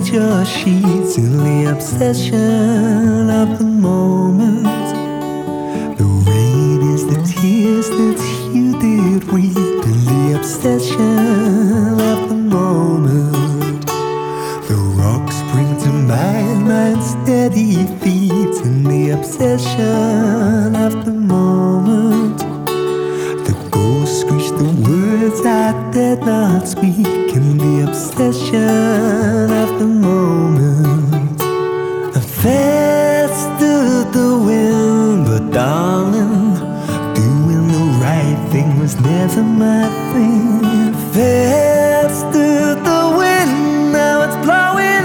your sheets in the obsession of the moment. The rain is the tears that you did weep in the obsession of the moment. The rocks bring to mind my steady feet in the obsession of the moment. The ghost screech the words I did not speak in the obsession of the moment. I fast through the wind, but darling, doing the right thing was never my thing. Fast through the wind, now it's blowing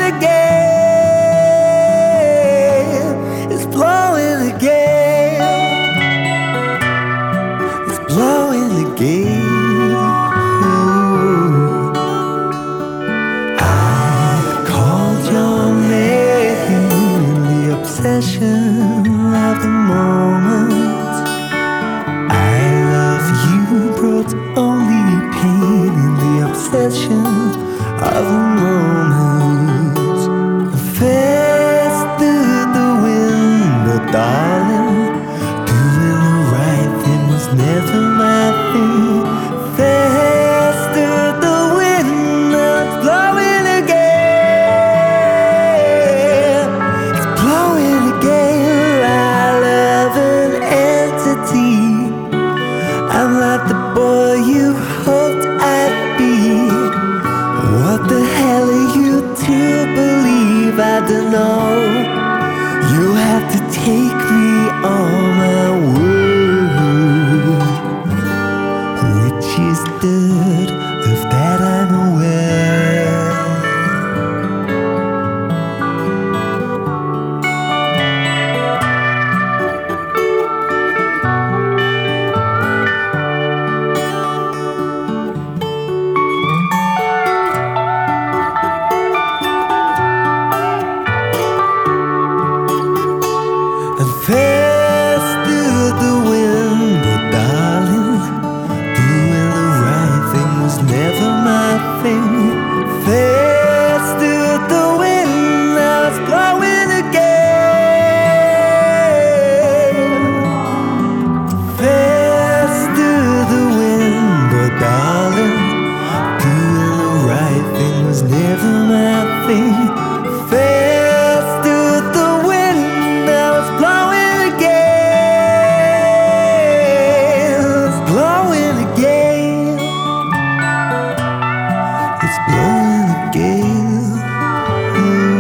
again. It's blowing again. It's blowing again. Obsession of the moment. I love you brought only pain in the obsession of the moment. Fast through the wind, but darling, doing the right thing was never my thing. Fast through the wind, now it's blowing again. I'm not the boy you hoped I'd be. What the hell are you to believe? I don't know. You have to take me on my word, which is dirt, of that I'm aware. Fast through the wind, but darling, doing the right thing was never my thing. Fast through the wind, now it's blowing again. Fast through the wind, but darling, doing the right thing was never my thing. Fast through the wind, now it's blowing. It's blowing again.